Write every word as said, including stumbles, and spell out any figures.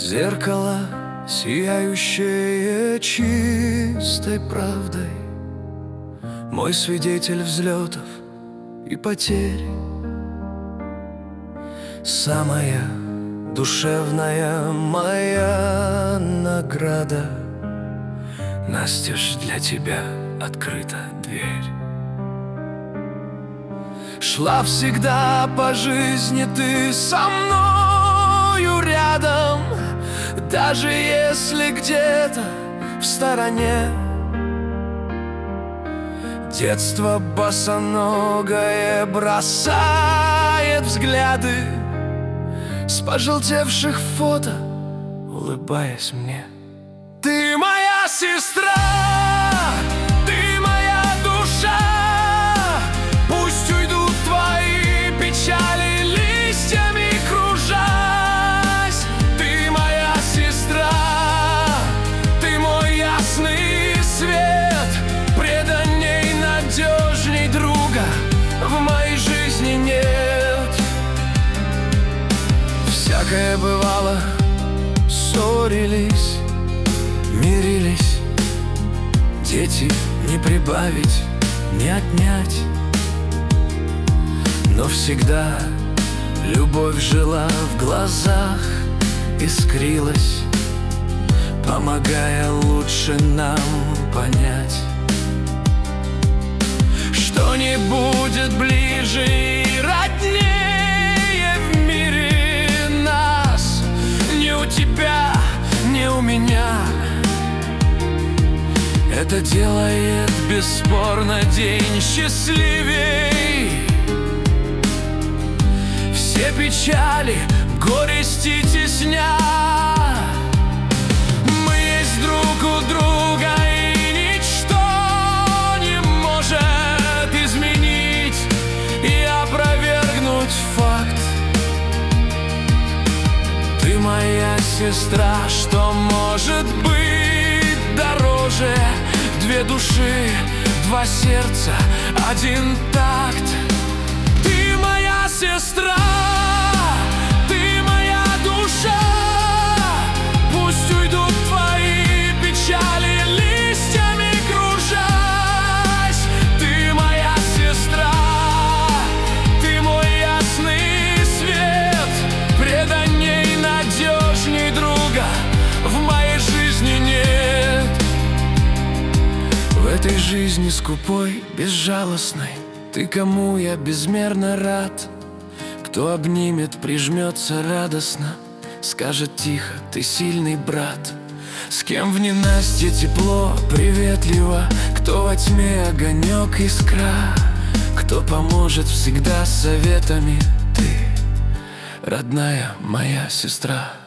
Зеркало, сияющее чистой правдой, мой свидетель взлетов и потерь. Самая душевная моя награда, настежь для тебя открыта дверь. Шла всегда по жизни ты со мною рядом, даже если где-то в стороне. Детство босоногое бросает взгляды с пожелтевших фото, улыбаясь мне. Ты моя сестра, ты моя душа, пусть уйдут твои печали листьями кружась. Ты моя сестра, ты мой ясный свет, преданней, надежней друга в моей жизни нет. Всякое бывало, ссорились, мирились, дети не прибавить, не отнять. Но всегда любовь жила в глазах, искрилась, помогая лучше нам понять, что не будет ближе и роднее в мире нас. Ни у тебя, ни у меня. Это делает бесспорно день счастливей. Все печали, горести тесня, мы есть друг у друга, и ничто не может изменить и опровергнуть факт. Ты моя сестра, что может быть дороже? Две души, два сердца, один такт. Ты моя сестра, ты моя душа, пусть уйдут твои печали листьями кружась. Ты моя сестра, ты мой ясный свет, преданней, надежней друга в моей жизни нет. В этой жизни скупой, безжалостной, ты, кому я безмерно рад. Кто обнимет, прижмется радостно, скажет тихо: ты сильный брат. С кем в ненастье тепло, приветливо, кто во тьме огонек, искра, кто поможет всегда советами. Ты, родная моя сестра.